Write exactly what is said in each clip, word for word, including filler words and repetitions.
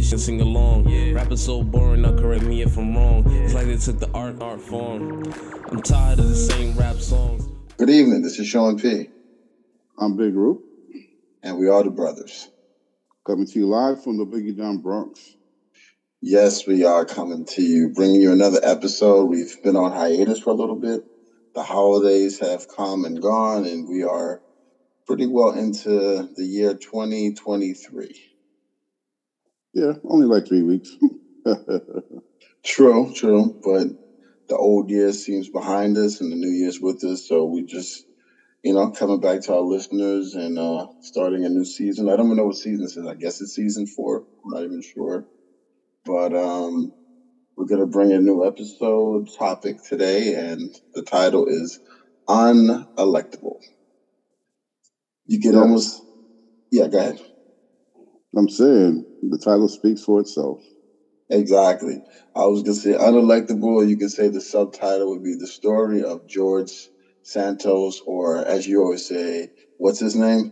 should sing along. Rappers so boring, now correct me if I'm wrong. It's like they took the art art form. I'm tired of the same rap songs. Good evening, this is Sean P. I'm Big Roop. And we are the brothers. Coming to you live from the Biggie Down Bronx. Yes, we are coming to you, bringing you another episode. We've been on hiatus for a little bit. The holidays have come and gone, and we are pretty well into the year twenty twenty-three. Yeah, only like three weeks. True, true, but the old year seems behind us and the new year's with us, so we just, you know, coming back to our listeners and uh, starting a new season. I don't even know what season this is. I guess it's season four. I'm not even sure. But um, we're going to bring a new episode topic today, and the title is Unelectable. You can yeah. almost, yeah, go ahead. I'm saying the title speaks for itself. Exactly. I was going to say unelectable. You could say the subtitle would be The Story of George Santos, or as you always say, what's his name?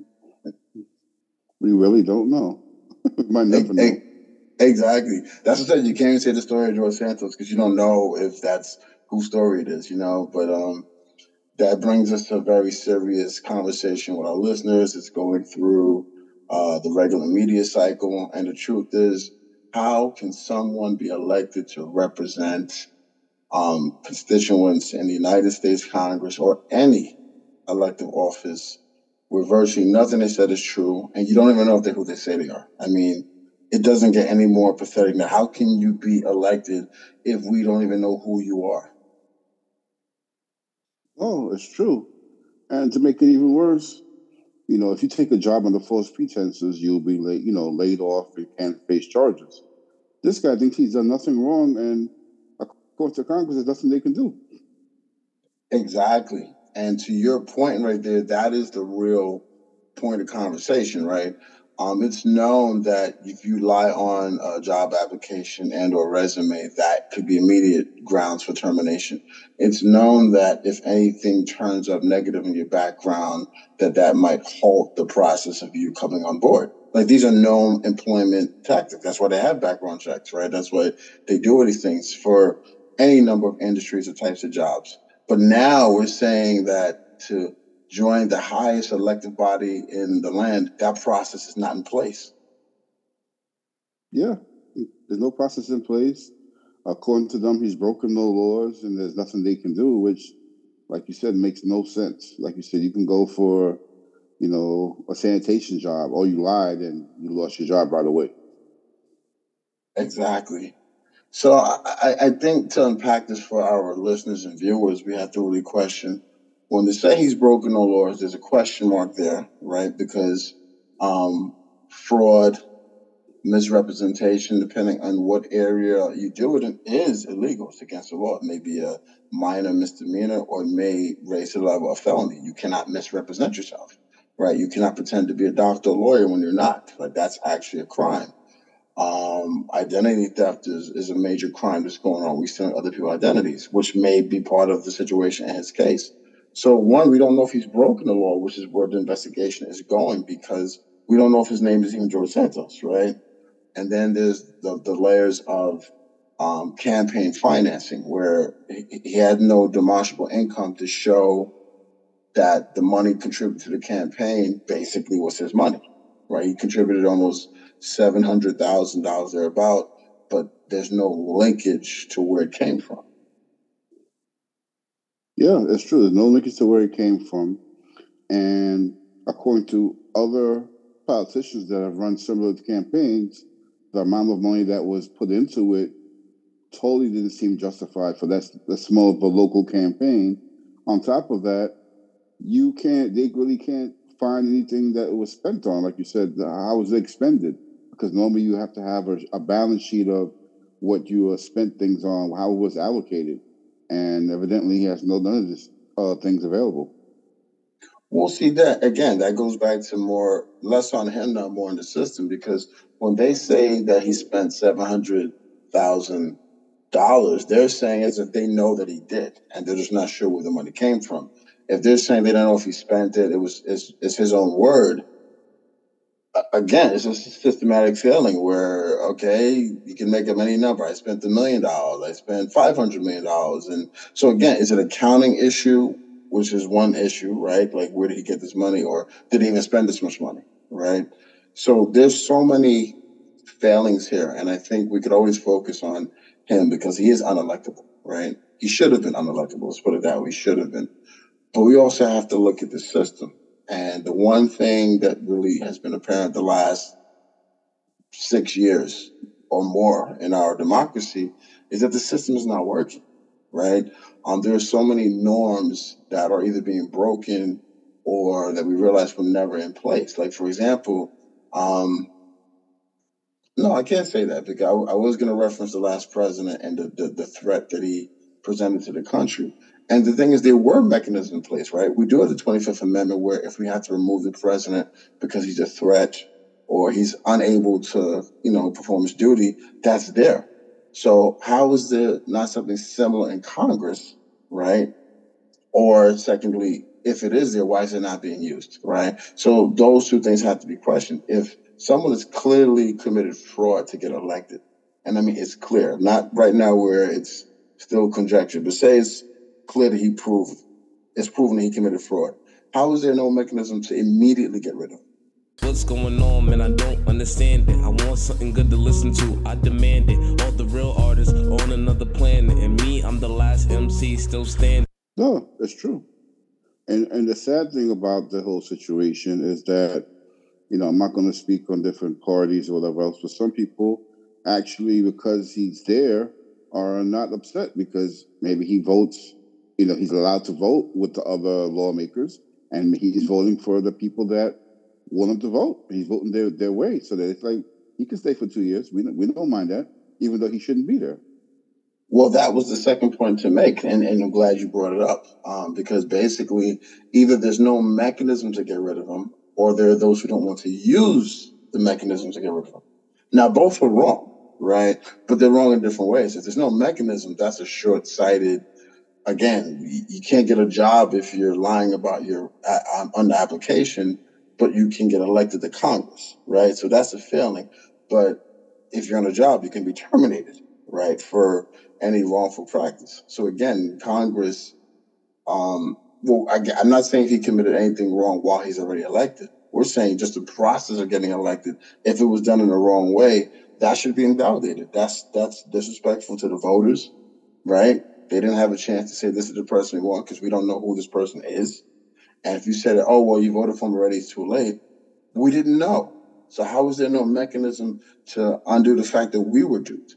We really don't know. Might never know. Exactly. That's what I said. You can't even say the story of George Santos because you don't know if that's whose story it is, you know. But um, that brings us to a very serious conversation with our listeners. It's going through uh, the regular media cycle. And the truth is, how can someone be elected to represent um, constituents in the United States Congress or any elective office where virtually nothing they said is true, and you don't even know if they're who they say they are? I mean, it doesn't get any more pathetic than how can you be elected if we don't even know who you are? Oh, it's true. And to make it even worse, you know, if you take a job under false pretenses, you'll be laid, you know, laid off and can't face charges. This guy thinks he's done nothing wrong, and according to Congress, there's nothing they can do. Exactly. And to your point right there, that is the real point of conversation, right? Um, it's known that if you lie on a job application and or resume, that could be immediate grounds for termination. It's known that if anything turns up negative in your background, that that might halt the process of you coming on board. Like, these are known employment tactics. That's why they have background checks, right? That's why they do these things for any number of industries or types of jobs. But now we're saying that to join the highest elected body in the land, that process is not in place. Yeah, there's no process in place. According to them, he's broken no laws, and there's nothing they can do, which, like you said, makes no sense. Like you said, you can go for, you know, a sanitation job, or you lied and you lost your job right away. Exactly. So I, I think to unpack this for our listeners and viewers, we have to really question, when they say he's broken no laws, there's a question mark there, right? Because um, fraud, misrepresentation, depending on what area you do it in, is illegal. It's against the law. It may be a minor misdemeanor or it may raise to the level of felony. You cannot misrepresent yourself, right? You cannot pretend to be a doctor or lawyer when you're not. Like, that's actually a crime. Um, identity theft is, is a major crime that's going on. We stealing other people's identities, which may be part of the situation in his case. So, one, we don't know if he's broken the law, which is where the investigation is going, because we don't know if his name is even George Santos, right? And then there's the, the layers of um, campaign financing, where he, he had no demonstrable income to show that the money contributed to the campaign basically was his money, right? He contributed almost seven hundred thousand dollars thereabout, but there's no linkage to where it came from. Yeah, it's true. There's no linkage to where it came from. And according to other politicians that have run similar campaigns, the amount of money that was put into it totally didn't seem justified for that, that small of a local campaign. On top of that, you can't, they really can't find anything that it was spent on. Like you said, how was it expended? Because normally you have to have a, a balance sheet of what you uh, spent things on, how it was allocated. And evidently he has no none of these uh, things available. We'll see that again. That goes back to more less on him, not more on the system. Because when they say that he spent seven hundred thousand dollars, they're saying as if they know that he did, and they're just not sure where the money came from. If they're saying they don't know if he spent it, it was it's, it's his own word. Uh, again, it's just a systematic failing where, okay, you can make up any number. I spent a million dollars. I spent five hundred million dollars. And so again, is it an accounting issue, which is one issue, right? Like, where did he get this money, or did he even spend this much money, right? So there's so many failings here. And I think we could always focus on him because he is unelectable, right? He should have been unelectable. Let's put it that way. He should have been. But we also have to look at the system. And the one thing that really has been apparent the last six years or more in our democracy is that the system is not working, right? Um, there are so many norms that are either being broken or that we realize were never in place. Like, for example, um, no, I can't say that because I, I was going to reference the last president and the, the, the threat that he presented to the country. And the thing is, there were mechanisms in place, right? We do have the twenty-fifth Amendment where if we have to remove the president because he's a threat or he's unable to, you know, perform his duty, that's there. So how is there not something similar in Congress, right? Or secondly, if it is there, why is it not being used, right? So those two things have to be questioned. If someone has clearly committed fraud to get elected, and I mean, it's clear, not right now where it's still conjecture, but say it's clear that he proved, it's proven that he committed fraud. How is there no mechanism to immediately get rid of him? What's going on, man? I don't understand it. I want something good to listen to. I demand it. All the real artists on another planet, and me, I'm the last M C still standing. No, that's true. And and the sad thing about the whole situation is that, you know, I'm not going to speak on different parties or whatever else, but some people actually, because he's there, are not upset because maybe he votes, you know, he's allowed to vote with the other lawmakers, and he's voting for the people that want him to vote. He's voting their, their way. So that it's like, he can stay for two years. We, we don't mind that, even though he shouldn't be there. Well, that was the second point to make, and, and I'm glad you brought it up, um, because basically either there's no mechanism to get rid of him, or there are those who don't want to use the mechanism to get rid of him. Now, both are wrong, right? But they're wrong in different ways. If there's no mechanism, that's a short-sighted, again, you, you can't get a job if you're lying about your uh, on the application, but you can get elected to Congress, right? So that's a failing. But if you're on a job, you can be terminated, right, for any wrongful practice. So again, Congress, um, well, I, I'm not saying he committed anything wrong while he's already elected. We're saying just the process of getting elected, if it was done in the wrong way, that should be invalidated. That's that's disrespectful to the voters, right? They didn't have a chance to say this is the person we want because we don't know who this person is. And if you said, oh, well, you voted for him already, it's too late. We didn't know. So how is there no mechanism to undo the fact that we were duped?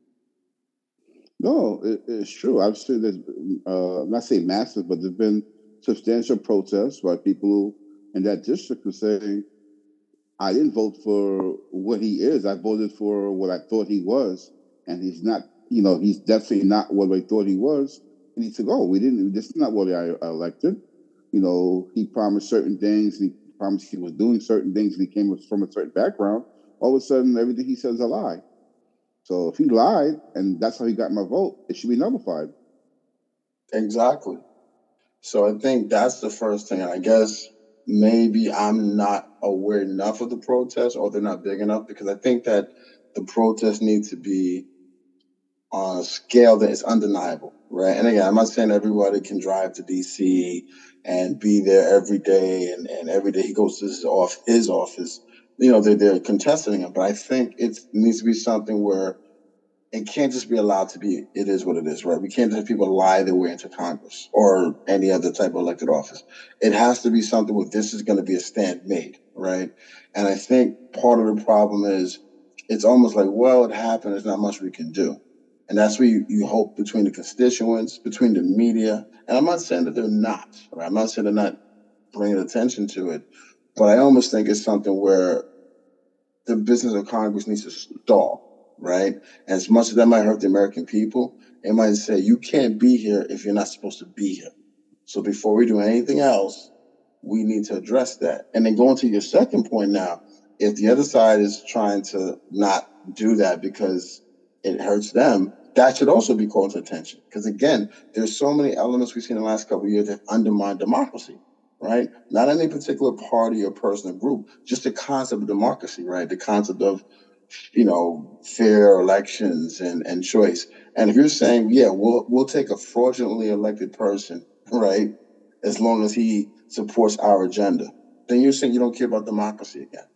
No, it, it's true. I've seen there's, uh, not say massive, but there's been substantial protests by people in that district who saying, I didn't vote for what he is. I voted for what I thought he was. And he's not, you know, he's definitely not what I thought he was. And he said, oh, we didn't, this is not what I elected. You know, he promised certain things. He promised he was doing certain things. And he came from a certain background. All of a sudden, everything he says is a lie. So if he lied and that's how he got my vote, it should be nullified. Exactly. So I think that's the first thing. I guess maybe I'm not aware enough of the protests, or they're not big enough, because I think that the protests need to be on a scale that is undeniable, right? And again, I'm not saying everybody can drive to D C and be there every day, and, and every day he goes to his, off, his office. You know, they're, they're contesting it, but I think it needs to be something where it can't just be allowed to be, it is what it is, right? We can't just have people lie their way into Congress or any other type of elected office. It has to be something where this is going to be a stand made, right? And I think part of the problem is it's almost like, well, it happened, there's not much we can do. And that's where you, you hope between the constituents, between the media. And I'm not saying that they're not, right? I'm not saying they're not bringing attention to it, but I almost think it's something where the business of Congress needs to stall, right? And as much as that might hurt the American people, it might say, you can't be here if you're not supposed to be here. So before we do anything else, we need to address that. And then going to your second point now, if the other side is trying to not do that because it hurts them, that should also be called to attention. Because again, there's so many elements we've seen in the last couple of years that undermine democracy, right? Not any particular party or person or group, just the concept of democracy, right? The concept of, you know, fair elections and, and choice. And if you're saying, yeah, we'll we'll take a fraudulently elected person, right, as long as he supports our agenda, then you're saying you don't care about democracy again.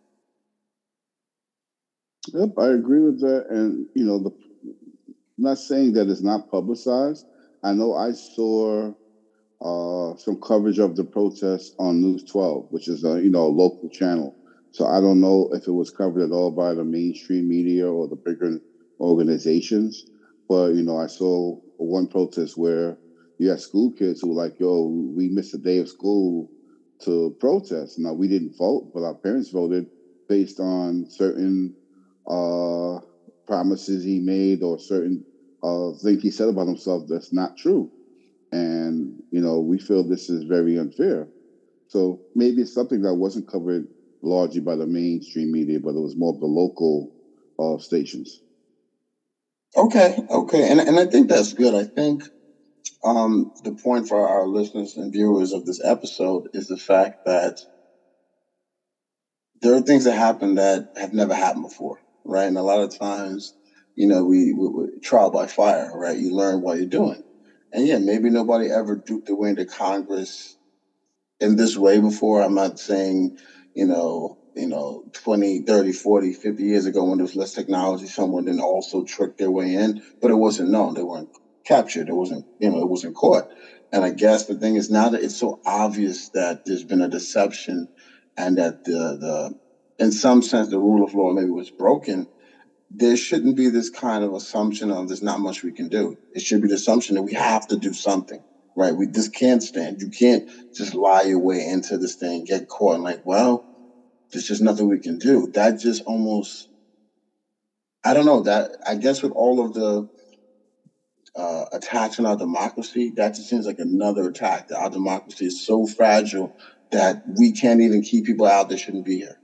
Yep, I agree with that. And, you know, the I'm not saying that it's not publicized. I know I saw uh, some coverage of the protests on News twelve, which is a, you know, a local channel. So I don't know if it was covered at all by the mainstream media or the bigger organizations. But, you know, I saw one protest where you had school kids who were like, yo, we missed a day of school to protest. Now, we didn't vote, but our parents voted based on certain uh, promises he made or certain uh, things he said about himself that's not true. And, you know, we feel this is very unfair. So maybe it's something that wasn't covered largely by the mainstream media, but it was more of the local uh, stations. Okay, okay. And, and I think that's good. I think um, the point for our listeners and viewers of this episode is the fact that there are things that happen that have never happened before, right? And a lot of times, you know, we, we, we trial by fire, right? You learn what you're doing. And yeah, maybe nobody ever duped their way into Congress in this way before. I'm not saying, you know, you know, twenty, thirty, forty, fifty years ago when there was less technology, someone didn't also trick their way in, but it wasn't known. They weren't captured. It wasn't, you know, it wasn't caught. And I guess the thing is now that it's so obvious that there's been a deception and that the, the in some sense, the rule of law maybe was broken, there shouldn't be this kind of assumption of there's not much we can do. It should be the assumption that we have to do something, right? We this can't stand. You can't just lie your way into this thing, get caught, and like, well, there's just nothing we can do. That just almost, I don't know. That I guess with all of the uh, attacks on our democracy, that just seems like another attack. That our democracy is so fragile that we can't even keep people out that shouldn't be here.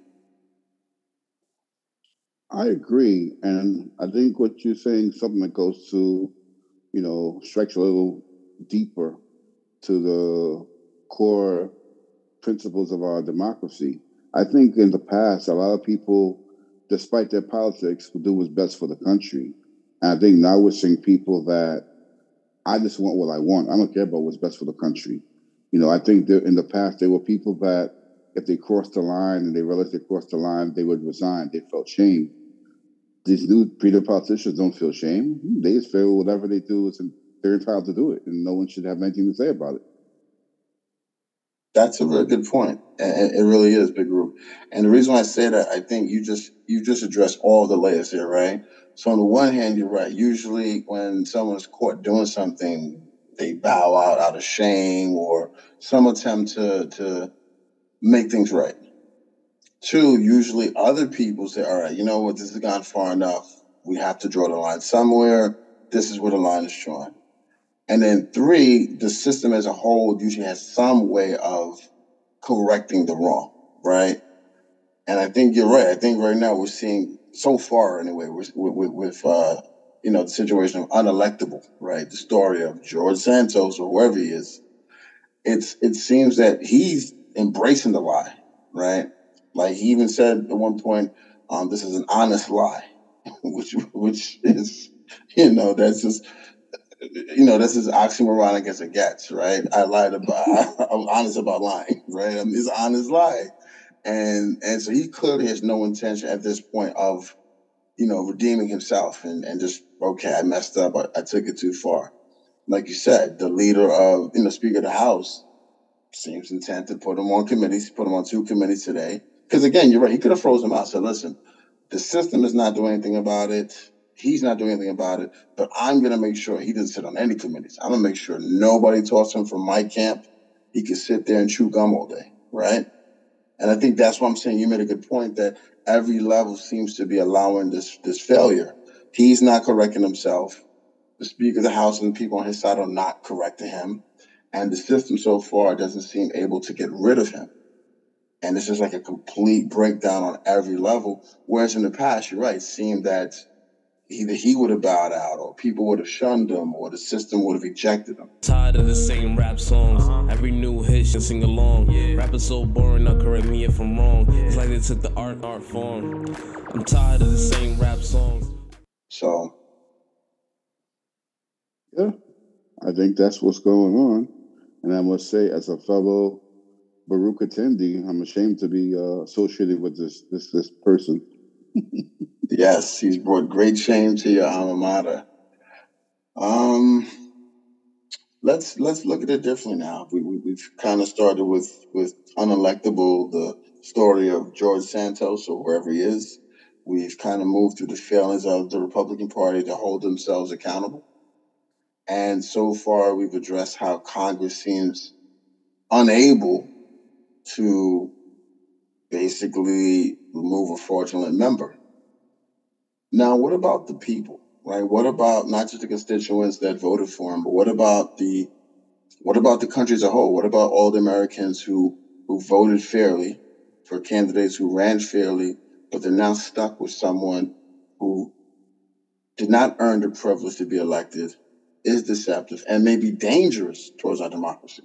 I agree. And I think what you're saying is something that goes to, you know, strikes a little deeper to the core principles of our democracy. I think in the past, a lot of people, despite their politics, would do what's best for the country. And I think now we're seeing people that I just want what I want. I don't care about what's best for the country. You know, I think that in the past, there were people that if they crossed the line and they realized they crossed the line, they would resign. They felt shame. These new freedom politicians don't feel shame. They just feel whatever they do is they're entitled to do it, and no one should have anything to say about it. That's a very good point. And it really is, Big Group. And the reason why I say that, I think you just you just addressed all the layers here, right? So on the one hand, you're right. Usually when someone's caught doing something, they bow out out of shame or some attempt to to make things right. Two, usually other people say, all right, you know what, this has gone far enough. We have to draw the line somewhere. This is where the line is drawn. And then three, the system as a whole usually has some way of correcting the wrong, right? And I think you're right. I think right now we're seeing, so far anyway, with, with, with uh, you know, the situation of unelectable, right? The story of George Santos or whoever he is. It's It seems that he's embracing the lie, right? Like he even said at one point, um, this is an honest lie, which which is, you know, that's just, you know, this is oxymoronic as it gets, right? I lied about, I'm honest about lying, right? I mean, it's an honest lie. And and so he clearly has no intention at this point of, you know, redeeming himself and, and just, okay, I messed up. I, I took it too far. Like you said, the leader of, you know, Speaker of the House seems intent to put him on committees, put him on two committees today. Because again, you're right. He could have frozen him out. Said, listen, the system is not doing anything about it. He's not doing anything about it. But I'm going to make sure he doesn't sit on any committees. I'm going to make sure nobody talks to him from my camp. He can sit there and chew gum all day, right? And I think that's why I'm saying you made a good point that every level seems to be allowing this this failure. He's not correcting himself. The Speaker of the House and the people on his side are not correcting him. And the system so far doesn't seem able to get rid of him. And it's just like a complete breakdown on every level. Whereas in the past, you're right, it seemed that either he would have bowed out, or people would have shunned him, or the system would have ejected him. Tired of the same rap songs. Uh-huh. Every new hit should sing along. Yeah. Rap is so boring, now correct me if I'm wrong. Yeah. It's like they took the art art form. I'm tired of the same rap songs. So, yeah, I think that's what's going on. And I must say, as a fellow Baruch attendee, I'm ashamed to be uh, associated with this this this person. Yes, he's brought great shame to your alma mater. Um, let's let's look at it differently now. We, we we've kind of started with with unelectable, the story of George Santos or wherever he is. We've kind of moved through the failings of the Republican Party to hold themselves accountable. And so far, we've addressed how Congress seems unable to basically remove a fraudulent member. Now, what about the people, right? What about not just the constituents that voted for him, but what about the what about the country as a whole? What about all the Americans who who voted fairly for candidates who ran fairly, but they're now stuck with someone who did not earn the privilege to be elected, is deceptive, and may be dangerous towards our democracy?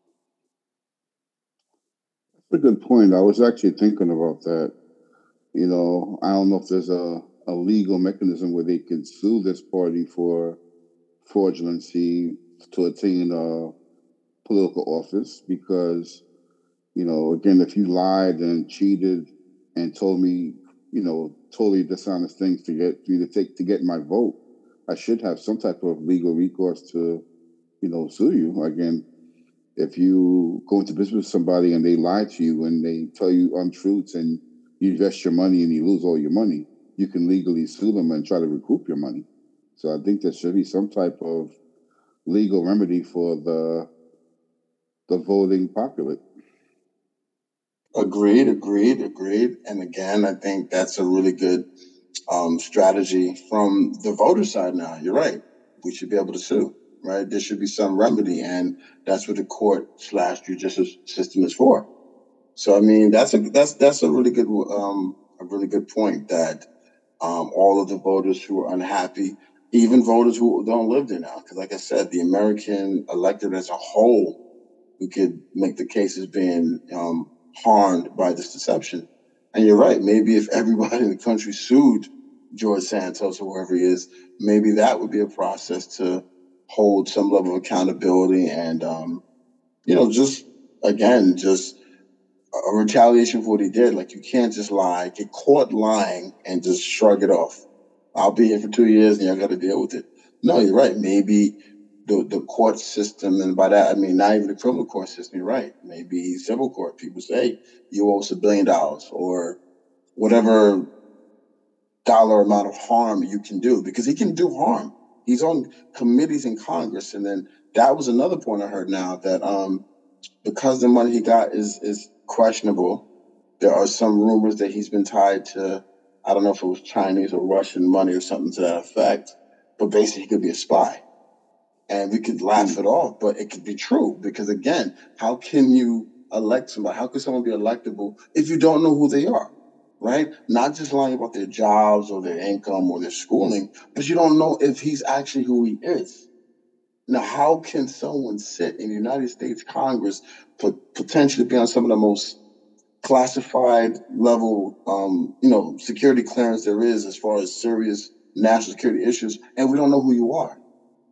That's a good point. I was actually thinking about that. You know, I don't know if there's a, a legal mechanism where they can sue this party for fraudulency to attain a political office, because, you know, again, if you lied and cheated and told me, you know, totally dishonest things to get you to take to get my vote, I should have some type of legal recourse to, you know, sue you. Again, if you go into business with somebody and they lie to you and they tell you untruths and you invest your money and you lose all your money, you can legally sue them and try to recoup your money. So I think there should be some type of legal remedy for the the voting populate. Agreed, agreed, agreed. And again, I think that's a really good um, strategy from the voter side now. You're right. We should be able to sue, right? There should be some remedy, and that's what the court slash judicial system is for. So, I mean, that's a that's that's a really good um, a really good point, that um, all of the voters who are unhappy, even voters who don't live there now, because like I said, the American electorate as a whole, we could make the case as being um, harmed by this deception. And you're right. Maybe if everybody in the country sued George Santos or whoever he is, maybe that would be a process to hold some level of accountability and, um, you know, just, again, just a retaliation for what he did. Like, you can't just lie, get caught lying and just shrug it off. I'll be here for two years and y'all got to deal with it. No, you're right. Maybe the the court system, and by that I mean not even the criminal court system, you're right. Maybe civil court, people say, you owe us a billion dollars or whatever dollar amount of harm you can do, because he can do harm. He's on committees in Congress. And then that was another point I heard now, that um, because the money he got is is questionable, there are some rumors that he's been tied to, I don't know if it was Chinese or Russian money or something to that effect, but basically he could be a spy. And we could laugh it off, but it could be true, because again, how can you elect somebody? How can someone be electable if you don't know who they are, right? Not just lying about their jobs or their income or their schooling, but you don't know if he's actually who he is. Now, how can someone sit in the United States Congress, but potentially be on some of the most classified level, um, you know, security clearance there is as far as serious national security issues, and we don't know who you are?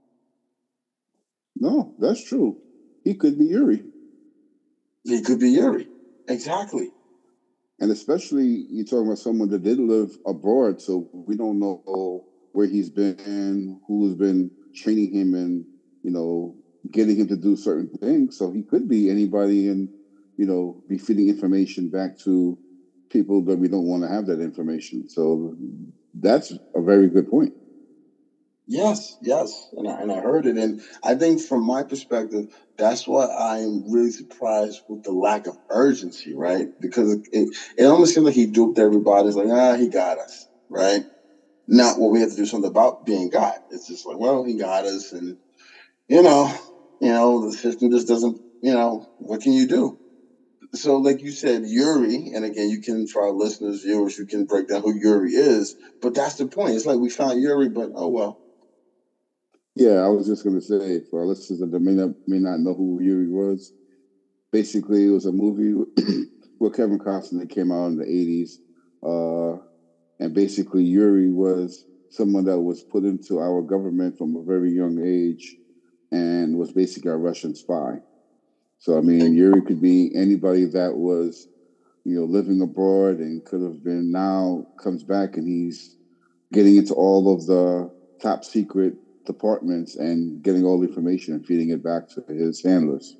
No, that's true. He could be Yuri. He could be Yuri. Exactly. And especially you're talking about someone that did live abroad, so we don't know where he's been, who's been training him and, you know, getting him to do certain things. So he could be anybody and, you know, be feeding information back to people that we don't want to have that information. So that's a very good point. Yes, yes, and I, and I heard it, and I think from my perspective, that's why I'm really surprised with the lack of urgency, right? Because it, it, it almost seems like he duped everybody. It's like, ah, he got us, right? Not what we have to do something about being got. It's just like, well, he got us, and you know, you know, the system just doesn't, you know, what can you do? So, like you said, Yuri, and again, you can, for our listeners, viewers, you can break down who Yuri is, but that's the point. It's like we found Yuri, but oh well. Yeah, I was just going to say, for our listeners that may not, may not know who Yuri was, basically it was a movie where Kevin Costner came out in the eighties. Uh, and basically Yuri was someone that was put into our government from a very young age and was basically a Russian spy. So, I mean, Yuri could be anybody that was, you know, living abroad and could have been now comes back and he's getting into all of the top secret departments and getting all the information and feeding it back to his handlers.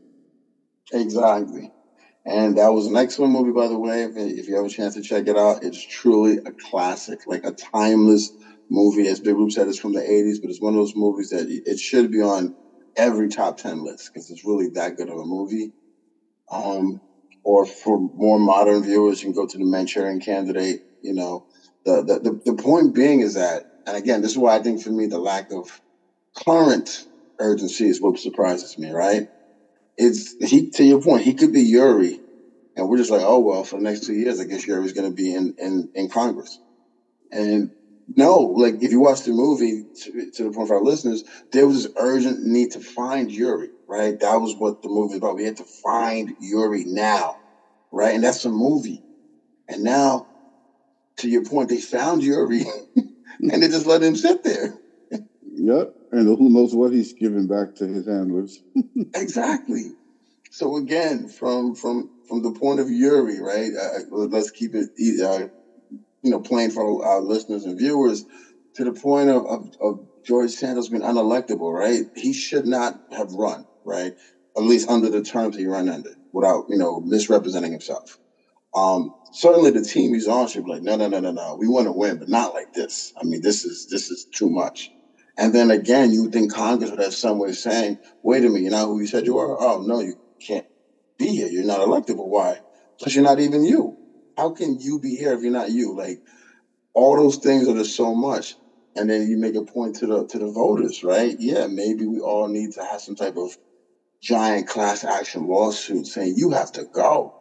Exactly. And that was an excellent movie, by the way. If, if you have a chance to check it out, it's truly a classic, like a timeless movie. As Big Rube said, it's from the eighties, but it's one of those movies that it should be on every top ten list because it's really that good of a movie. Um, or for more modern viewers, you can go to The Manchurian Candidate. You know, the, the, the, the point being is that, and again, this is why I think for me, the lack of current urgency is what surprises me, right? It's he to your point, he could be Yuri, and we're just like, oh well, for the next two years, I guess Yuri's gonna be in, in, in Congress. And no, like if you watch the movie, to, to the point for our listeners, there was this urgent need to find Yuri, right? That was what the movie was about. We had to find Yuri now, right? And that's a movie. And now, to your point, they found Yuri and they just let him sit there. Yep. And who knows what he's giving back to his handlers. Exactly. So again, from from from the point of Yuri, right? Uh, let's keep it, uh, you know, plain for our listeners and viewers. To the point of, of, of George Santos being unelectable, right? He should not have run, right? At least under the terms he ran under, without, you know, misrepresenting himself. Um, certainly the team he's on should be like, no, no, no, no, no. We want to win, but not like this. I mean, this is this is too much. And then again, you would think Congress would have some way of saying, wait a minute, you're not who you said you are? Oh, no, you can't be here. You're not electable. Why? Because you're not even you. How can you be here if you're not you? Like, all those things are just so much. And then you make a point to the to the voters, right? Yeah, maybe we all need to have some type of giant class action lawsuit saying you have to go,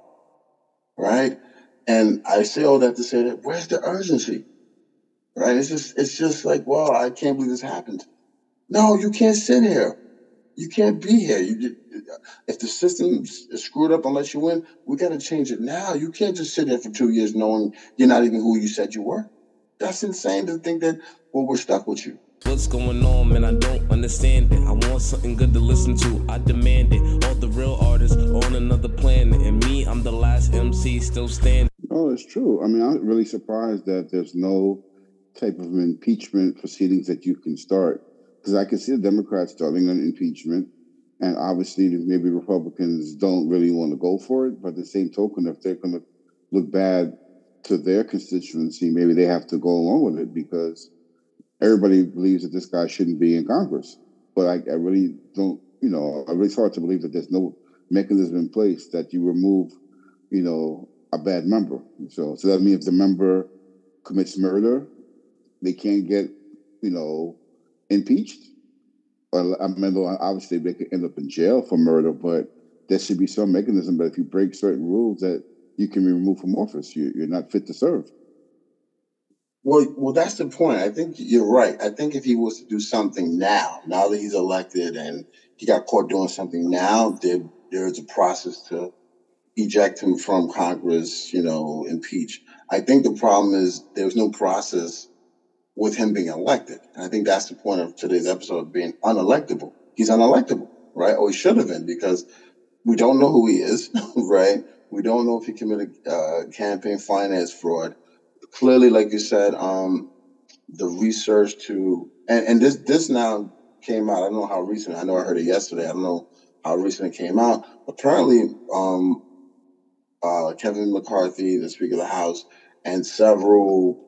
right? And I say all that to say that where's the urgency? Right? It's just it's just like, well, I can't believe this happened. No, you can't sit here. You can't be here. You, if the system is screwed up and lets you win, we got to change it now. You can't just sit here for two years knowing you're not even who you said you were. That's insane to think that, well, we're stuck with you. What's going on, man? I don't understand it. I want something good to listen to. I demand it. All the real artists on another planet. And me, I'm the last M C still standing. Oh, it's true. I mean, I'm really surprised that there's no type of impeachment proceedings that you can start. Because I can see the Democrats starting an impeachment. And obviously, maybe Republicans don't really want to go for it. But the same token, if they're going to look bad to their constituency, maybe they have to go along with it because everybody believes that this guy shouldn't be in Congress. But I, I really don't, you know, it's hard to believe that there's no mechanism in place that you remove, you know, a bad member. So, so that means if the member commits murder, they can't get, you know, impeached. Or, I mean, obviously they could end up in jail for murder, but there should be some mechanism that if you break certain rules that you can be removed from office. You, you're not fit to serve. Well, well, that's the point. I think you're right. I think if he was to do something now, now that he's elected and he got caught doing something now, there there's a process to eject him from Congress, you know, impeach. I think the problem is there's no process with him being elected. And I think that's the point of today's episode, being unelectable. He's unelectable, right? Or he should have been, because we don't know who he is, right? We don't know if he committed uh, campaign finance fraud. Clearly, like you said, um, the research to, and, and this this now came out, I don't know how recent, I know I heard it yesterday, I don't know how recent it came out. Apparently, um, uh, Kevin McCarthy, the Speaker of the House, and several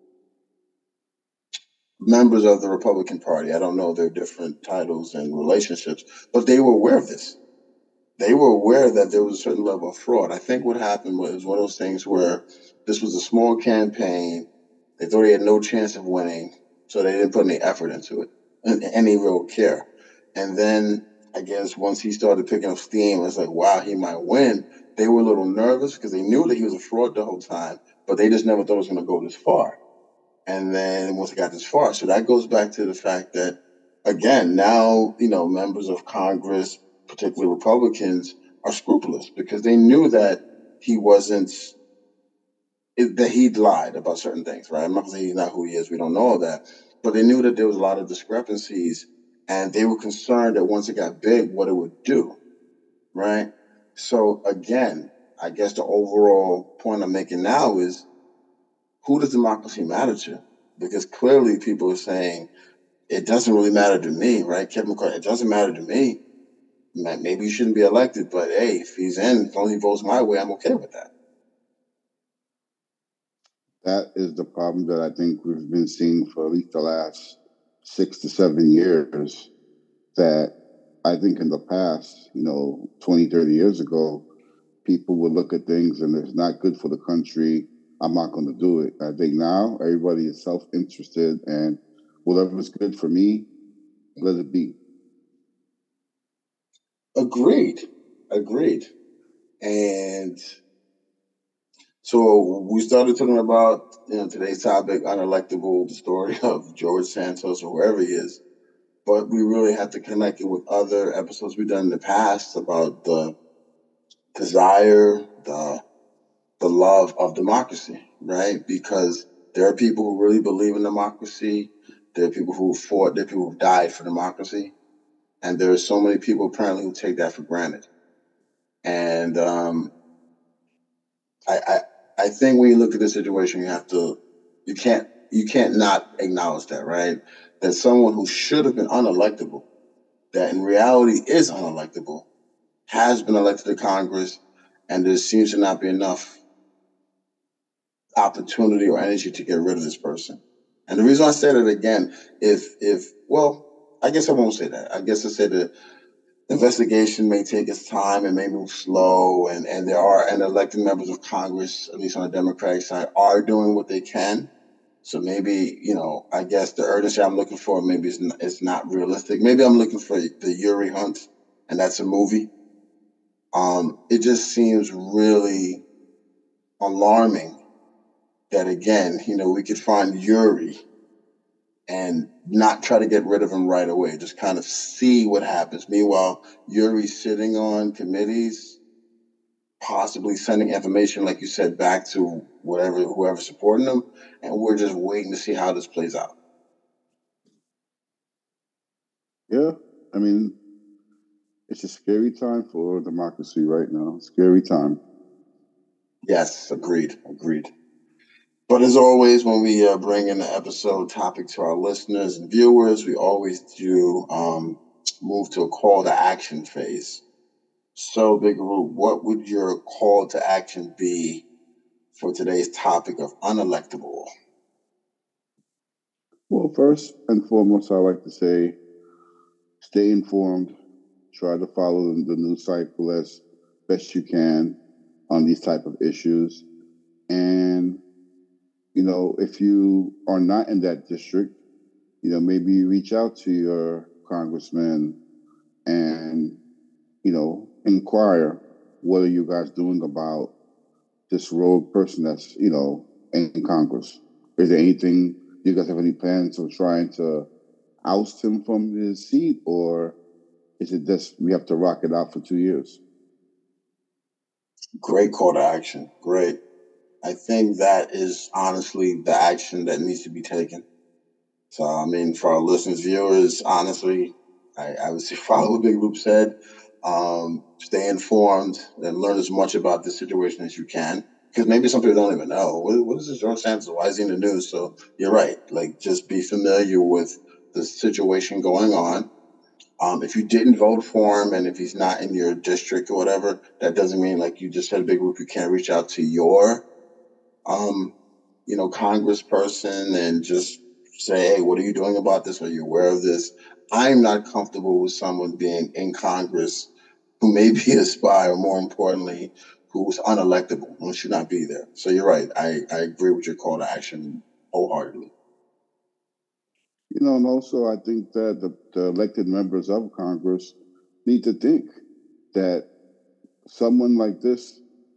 members of the Republican Party, I don't know their different titles and relationships, but they were aware of this. They were aware that there was a certain level of fraud. I think what happened was one of those things where this was a small campaign. They thought he had no chance of winning, so they didn't put any effort into it, any real care. And then I guess once he started picking up steam, it's like, wow, he might win. they were a little nervous because they knew that he was a fraud the whole time, but they just never thought it was going to go this far. And then once it got this far, so that goes back to the fact that, again, now, you know, members of Congress, particularly Republicans, are scrupulous because they knew that he wasn't, that he'd lied about certain things, right? I'm not saying he's not who he is. We don't know all that. But they knew that there was a lot of discrepancies, and they were concerned that once it got big, what it would do, right? So, again, I guess the overall point I'm making now is, who does democracy matter to? Because clearly people are saying, it doesn't really matter to me, right? Kevin McCarthy, it doesn't matter to me. Maybe he shouldn't be elected, but hey, if he's in, as long as he votes my way, I'm okay with that. That is the problem that I think we've been seeing for at least the last six to seven years, that I think in the past, you know, twenty, thirty years ago, people would look at things and it's not good for the country, I'm not going to do it. I think now everybody is self-interested, and whatever is good for me, let it be. Agreed. Agreed. And so we started talking about, you know, today's topic, unelectable, the story of George Santos or whoever he is. But we really have to connect it with other episodes we've done in the past about the desire, the the love of democracy, right? Because there are people who really believe in democracy. There are people who fought, there are people who died for democracy. And there are so many people apparently who take that for granted. And um, I, I I think when you look at this situation, you have to, you can't, you can't not acknowledge that, right? That someone who should have been unelectable, that in reality is unelectable, has been elected to Congress, and there seems to not be enough opportunity or energy to get rid of this person. And the reason I say that again, if, if, well, I guess I won't say that. I guess I say that investigation may take its time and may move slow, and, and there are, and elected members of Congress, at least on the Democratic side, are doing what they can. So maybe, you know, I guess the urgency I'm looking for maybe is not, is not realistic. Maybe I'm looking for the Yuri Hunt, and that's a movie. Um, it just seems really alarming that, again, you know, we could find Yuri and not try to get rid of him right away, just kind of see what happens. Meanwhile, Yuri's sitting on committees, possibly sending information, like you said, back to whatever, whoever's supporting him, and we're just waiting to see how this plays out. Yeah, I mean, it's a scary time for democracy right now. Scary time. Yes, agreed, agreed. But as always, when we uh, bring in the episode topic to our listeners and viewers, we always do um, move to a call to action phase. So, Big Rube, what would your call to action be for today's topic of unelectable? Well, first and foremost, I like to say, stay informed. Try to follow the news cycle as best you can on these type of issues. And, you know, if you are not in that district, you know, maybe you reach out to your congressman and, you know, inquire, what are you guys doing about this rogue person that's, you know, in Congress? Is there anything, do you guys have any plans of trying to oust him from his seat, or is it just we have to rock it out for two years? Great call to action. Great. I think that is honestly the action that needs to be taken. So, I mean, for our listeners, viewers, honestly, I, I would say follow what Big Rube said. Um, stay informed and learn as much about this situation as you can. Because maybe some people don't even know. What, what is this George Santos? Why is he in the news? So you're right. Like, just be familiar with the situation going on. Um, if you didn't vote for him and if he's not in your district or whatever, that doesn't mean, like you just said, Big Rube, you can't reach out to your, um, you know, congressperson and just say, hey, what are you doing about this? Are you aware of this? I'm not comfortable with someone being in Congress who may be a spy, or more importantly, who's unelectable and should not be there. So you're right. I, I agree with your call to action wholeheartedly. You know, and also I think that the, the elected members of Congress need to think that someone like this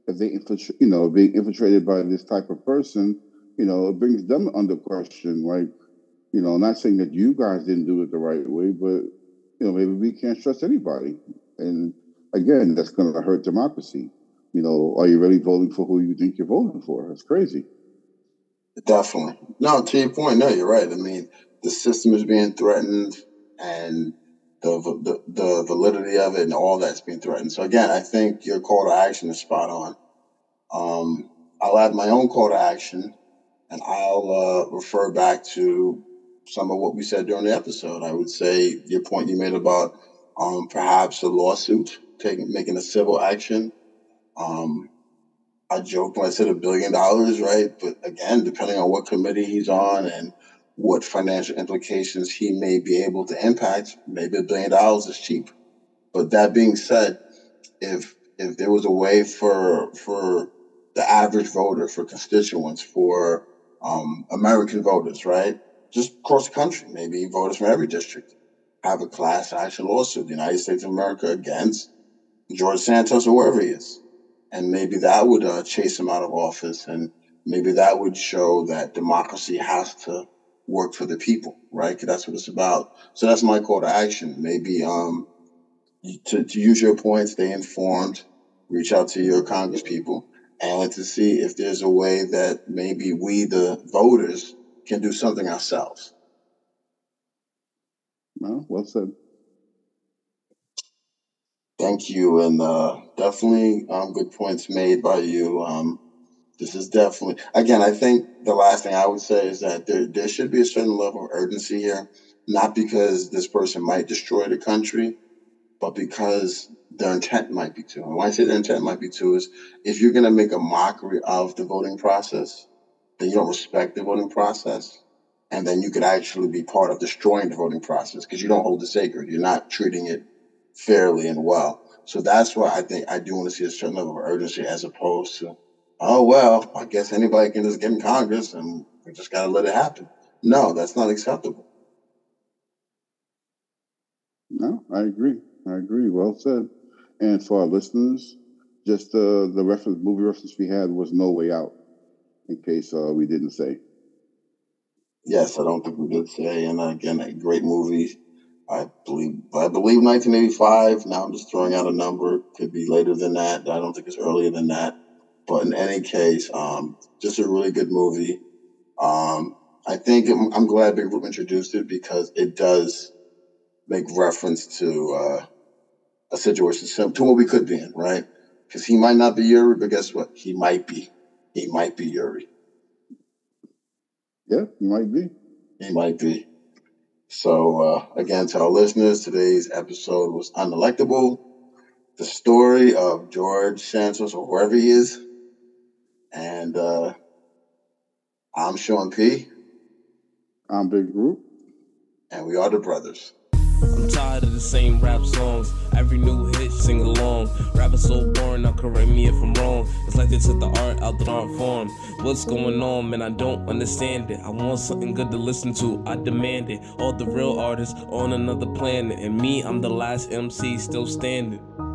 if they infiltrate, you know, being infiltrated by this type of person, you know, it brings them under question. Like, you know, not saying that you guys didn't do it the right way, but you know, maybe we can't trust anybody. And again, that's going to hurt democracy. You know, are you really voting for who you think you're voting for? That's crazy. Definitely. No, to your point, no, you're right. I mean, the system is being threatened, and the, the the validity of it and all that's being threatened. So again, I think your call to action is spot on. Um, I'll add my own call to action, and I'll uh, refer back to some of what we said during the episode. I would say your point you made about um, perhaps a lawsuit, taking making a civil action. Um, I joked when I said a billion dollars, right? But again, depending on what committee he's on and what financial implications he may be able to impact, maybe a billion dollars is cheap. But that being said, if if there was a way for for the average voter, for constituents, for um, American voters, right, just across the country, maybe voters from every district, have a class action lawsuit, the United States of America against George Santos or wherever he is. And maybe that would uh, chase him out of office, and maybe that would show that democracy has to work for the people, right? Because that's what it's about. So that's my call to action. Maybe um, to, to use your point, stay informed, reach out to your Congress people, and to see if there's a way that maybe we, the voters, can do something ourselves. Well, well said. Thank you, and uh, definitely um, good points made by you. Um, this is definitely, again, I think the last thing I would say is that there, there should be a certain level of urgency here, not because this person might destroy the country, but because their intent might be to. And when I say their intent might be to is, if you're going to make a mockery of the voting process, then you don't respect the voting process, and then you could actually be part of destroying the voting process because you don't hold it sacred. You're not treating it fairly and well. So that's why I think I do want to see a certain level of urgency, as opposed to, oh, well, I guess anybody can just get in Congress and we just got to let it happen. No, that's not acceptable. No, I agree. I agree. Well said. And for our listeners, just uh, the reference, movie reference we had was No Way Out, in case uh, we didn't say. Yes, I don't think we did say. And again, a great movie. I believe I believe nineteen eighty-five. Now I'm just throwing out a number. Could be later than that. I don't think it's earlier than that. But in any case, um, just a really good movie. Um, I think I'm, I'm glad Big Group introduced it, because it does make reference to uh, a situation similar to what we could be in, right? Because he might not be Yuri, but guess what? He might be. He might be Yuri. Yeah, he might be. He might be. So, uh, again, to our listeners, today's episode was Unelectable, the story of George Santos, or wherever he is. And uh, I'm Sean P. I'm Big Group. And we are the brothers. I'm tired of the same rap songs. Every new hit, sing along. Rappers so boring, now correct me if I'm wrong. It's like they took the art out the art form. What's going on, man? I don't understand it. I want something good to listen to, I demand it. All the real artists on another planet, and me, I'm the last M C still standing.